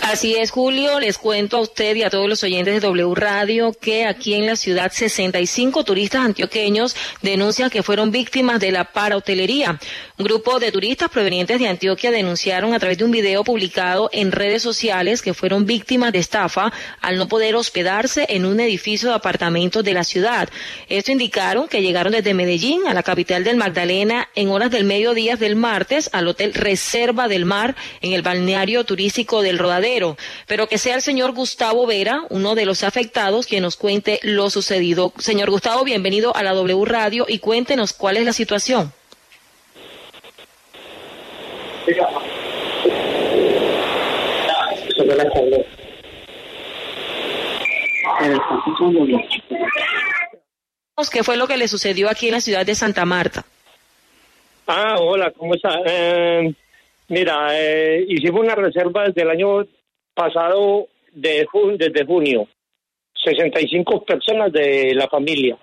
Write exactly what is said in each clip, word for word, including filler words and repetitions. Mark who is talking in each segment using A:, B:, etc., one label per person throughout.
A: Así es, Julio, les cuento a usted y a todos los oyentes de W Radio que aquí en la ciudad sesenta y cinco turistas antioqueños denuncian que fueron víctimas de la parahotelería. Un grupo de turistas provenientes de Antioquia denunciaron a través de un video publicado en redes sociales que fueron víctimas de estafa al no poder hospedarse en un edificio de apartamentos de la ciudad. Esto indicaron que llegaron desde Medellín a la capital del Magdalena en horas del mediodía del martes al Hotel Reserva del Mar en el balneario turístico del Rodadero. Pero que sea el señor Gustavo Vera, uno de los afectados, quien nos cuente lo sucedido. Señor Gustavo, bienvenido a la W Radio y cuéntenos cuál es la situación. ¿Qué fue lo que le sucedió aquí en la ciudad de Santa Marta?
B: Ah, hola, ¿cómo está? Eh, mira, eh, hicimos una reserva desde el año pasado, de jun- desde junio, sesenta y cinco personas de la familia.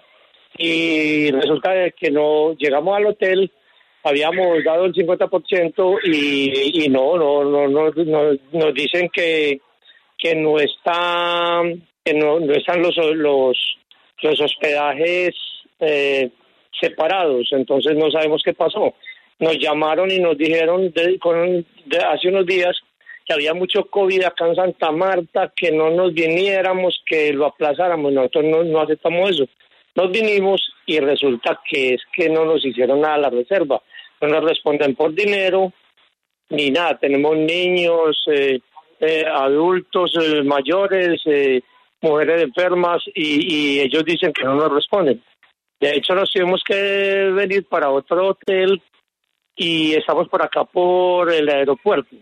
B: Y resulta de que no llegamos al hotel, habíamos dado el cincuenta por ciento y, y no, no, no, no, no, nos dicen que, que no está, que no, no están los, los, los hospedajes eh, separados, entonces no sabemos qué pasó. Nos llamaron y nos dijeron de, con, de hace unos días que había mucho COVID acá en Santa Marta, que no nos viniéramos, que lo aplazáramos. Nosotros no, no aceptamos eso. Nos vinimos y resulta que es que no nos hicieron nada a la reserva. No nos responden por dinero ni nada. Tenemos niños, eh, eh, adultos eh, mayores, eh, mujeres enfermas y, y ellos dicen que no nos responden. De hecho, nos tuvimos que venir para otro hotel y estamos por acá por el aeropuerto.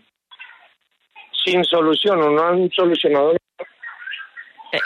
B: Sin solución, no han solucionado.
A: Eh.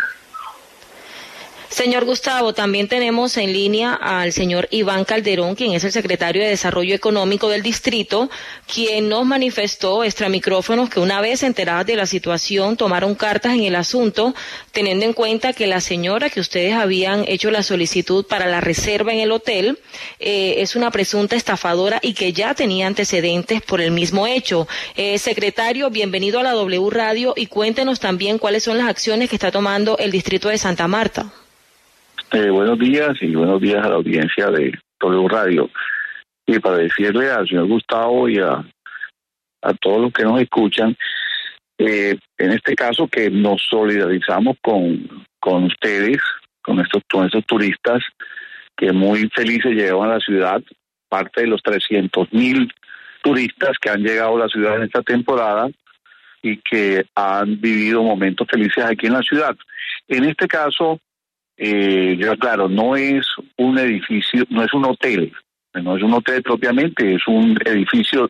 A: Señor Gustavo, también tenemos en línea al señor Iván Calderón, quien es el secretario de Desarrollo Económico del distrito, quien nos manifestó extra micrófonos que una vez enteradas de la situación tomaron cartas en el asunto, teniendo en cuenta que la señora que ustedes habían hecho la solicitud para la reserva en el hotel eh, es una presunta estafadora y que ya tenía antecedentes por el mismo hecho. Eh, secretario, bienvenido a la W Radio y cuéntenos también cuáles son las acciones que está tomando el distrito de Santa Marta.
C: Eh, buenos días y buenos días a la audiencia de W Radio. Y para decirle al señor Gustavo y a, a todos los que nos escuchan, eh, en este caso que nos solidarizamos con, con ustedes, con estos, con estos turistas que muy felices llegaron a la ciudad, parte de los trescientos mil turistas que han llegado a la ciudad en esta temporada y que han vivido momentos felices aquí en la ciudad. En este caso, Eh, yo claro, no es un edificio, no es un hotel, no es un hotel propiamente, es un edificio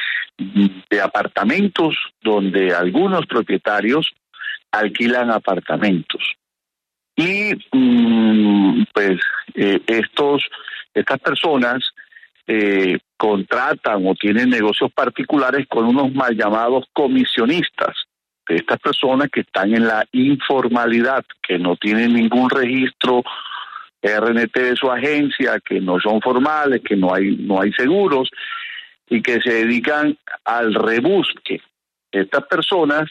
C: de apartamentos donde algunos propietarios alquilan apartamentos. Y mmm, pues eh, estos estas personas eh, contratan o tienen negocios particulares con unos mal llamados comisionistas. De estas personas que están en la informalidad, que no tienen ningún registro R N T de su agencia, que no son formales, que no hay no hay seguros y que se dedican al rebusque. Estas personas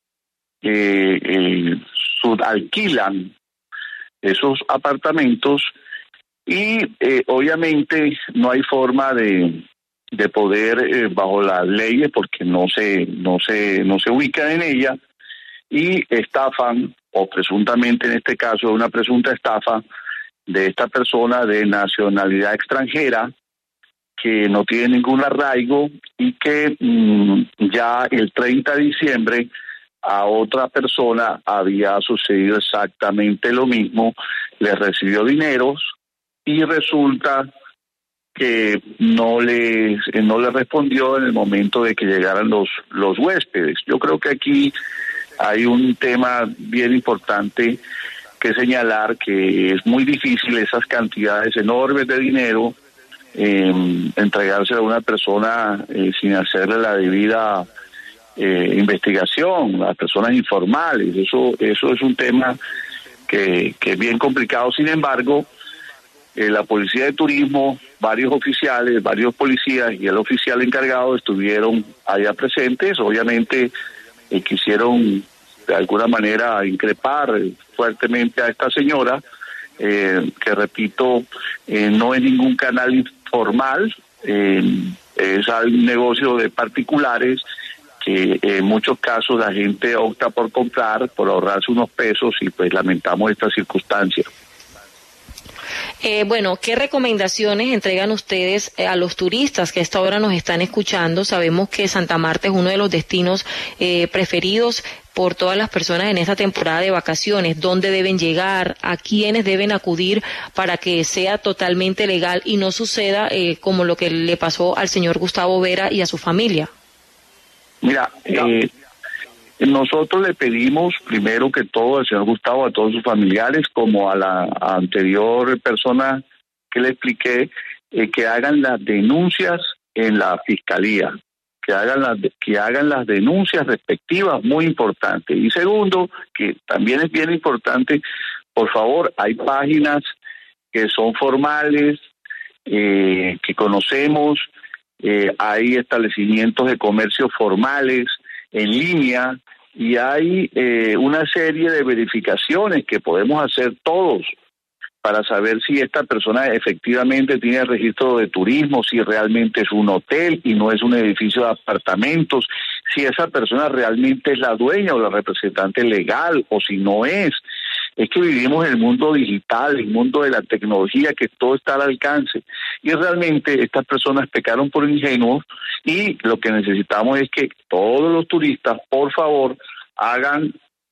C: eh, eh, sub- alquilan esos apartamentos y eh, obviamente no hay forma de de poder eh, bajo las leyes porque no se no se no se ubican en ella y estafan o presuntamente en este caso una presunta estafa de esta persona de nacionalidad extranjera que no tiene ningún arraigo y que mmm, ya el treinta de diciembre a otra persona había sucedido exactamente lo mismo, le recibió dineros y resulta que no le no le respondió en el momento de que llegaran los los huéspedes. Yo creo que aquí hay un tema bien importante que señalar, que es muy difícil esas cantidades enormes de dinero eh, entregárselo a una persona eh, sin hacerle la debida eh, investigación, a personas informales. Eso eso es un tema que, que es bien complicado. Sin embargo, Eh, la Policía de Turismo, varios oficiales, varios policías y el oficial encargado estuvieron allá presentes. Obviamente eh, quisieron de alguna manera increpar fuertemente a esta señora, eh, que repito, eh, no es ningún canal informal, eh, es un negocio de particulares que en muchos casos la gente opta por comprar, por ahorrarse unos pesos, y pues lamentamos esta circunstancia.
A: Eh, bueno, ¿qué recomendaciones entregan ustedes a los turistas que a esta hora nos están escuchando? Sabemos que Santa Marta es uno de los destinos eh, preferidos por todas las personas en esta temporada de vacaciones. ¿Dónde deben llegar? ¿A quiénes deben acudir para que sea totalmente legal y no suceda eh, como lo que le pasó al señor Gustavo Vera y a su familia?
C: Mira, eh, nosotros le pedimos primero que todo al señor Gustavo, a todos sus familiares, como a la anterior persona que le expliqué, eh, que hagan las denuncias en la fiscalía, que hagan las que hagan las denuncias respectivas, muy importante. Y segundo, que también es bien importante, por favor, hay páginas que son formales, eh, que conocemos, eh, hay establecimientos de comercio formales en línea, y hay eh, una serie de verificaciones que podemos hacer todos para saber si esta persona efectivamente tiene registro de turismo, si realmente es un hotel y no es un edificio de apartamentos, si esa persona realmente es la dueña o la representante legal, o si no es. Es que vivimos en el mundo digital, el mundo de la tecnología, que todo está al alcance. Y realmente estas personas pecaron por ingenuos, y lo que necesitamos es que todos los turistas, por favor, hagan,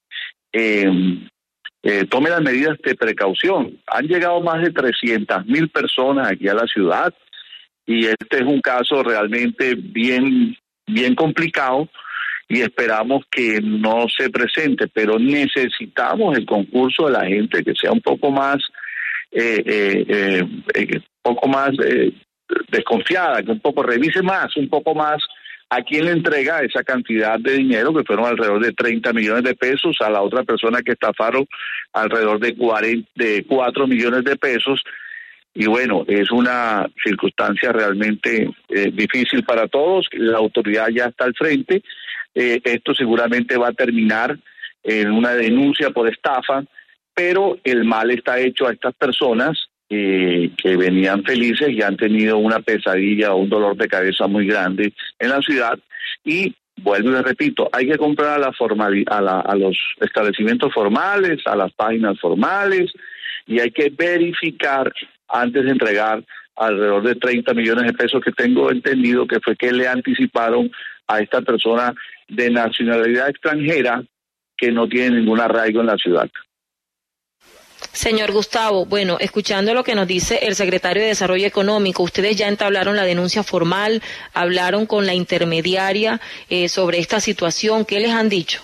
C: eh, eh, tomen las medidas de precaución. Han llegado más de trescientas mil personas aquí a la ciudad, y este es un caso realmente bien, bien complicado, y esperamos que no se presente, pero necesitamos el concurso de la gente, que sea un poco más, eh, eh, eh, eh, poco más eh, desconfiada, que un poco revise más, un poco más a quién le entrega esa cantidad de dinero, que fueron alrededor de treinta millones de pesos, a la otra persona que estafaron alrededor de cuarenta, de cuatro millones de pesos. Y bueno, es una circunstancia realmente eh, difícil para todos. La autoridad ya está al frente. Eh, esto seguramente va a terminar en una denuncia por estafa, pero el mal está hecho a estas personas eh, que venían felices y han tenido una pesadilla o un dolor de cabeza muy grande en la ciudad. Y vuelvo y les repito, hay que comprar a, la formali- a, la, a los establecimientos formales, a las páginas formales, y hay que verificar antes de entregar alrededor de treinta millones de pesos que tengo entendido que fue que le anticiparon a esta persona de nacionalidad extranjera que no tiene ningún arraigo en la ciudad.
A: Señor Gustavo, bueno, escuchando lo que nos dice el secretario de Desarrollo Económico, ustedes ya entablaron la denuncia formal, hablaron con la intermediaria eh, sobre esta situación, ¿qué les han dicho?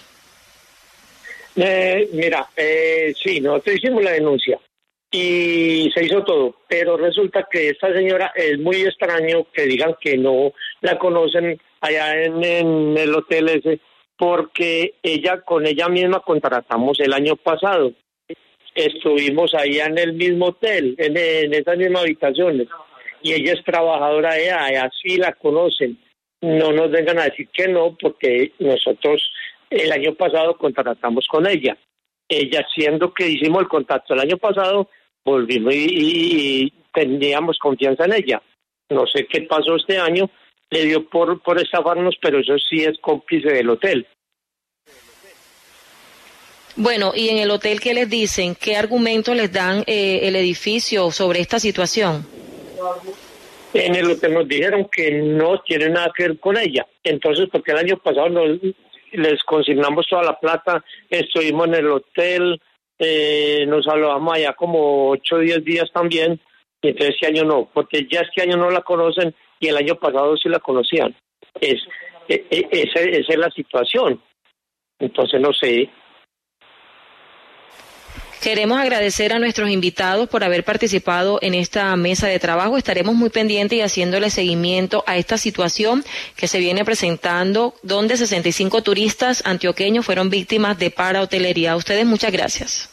B: Eh, mira, eh, sí, nosotros hicimos la denuncia y se hizo todo, pero resulta que esta señora es muy extraño que digan que no la conocen allá en, en el hotel ese, porque ella con ella misma contratamos el año pasado. Estuvimos allá en el mismo hotel, en, en esas mismas habitaciones, y ella es trabajadora de allá, así la conocen. No nos vengan a decir que no, porque nosotros el año pasado contratamos con ella. Ella, siendo que hicimos el contacto el año pasado, volvimos y, y, y teníamos confianza en ella. No sé qué pasó este año, le dio por, por estafarnos, pero eso sí es cómplice del hotel.
A: Bueno, y en el hotel, ¿qué les dicen? ¿Qué argumentos les dan eh, el edificio sobre esta situación?
B: En el hotel nos dijeron que no tiene nada que ver con ella. Entonces, porque el año pasado nos, les consignamos toda la plata, estuvimos en el hotel, eh, nos saludamos allá como ocho o diez días también, y entonces este año no, porque ya este año no la conocen y el año pasado sí la conocían. Es, es, esa, esa es la situación. Entonces, no sé.
A: Queremos agradecer a nuestros invitados por haber participado en esta mesa de trabajo. Estaremos muy pendientes y haciéndole seguimiento a esta situación que se viene presentando, donde sesenta y cinco turistas antioqueños fueron víctimas de parahotelería. A ustedes muchas gracias.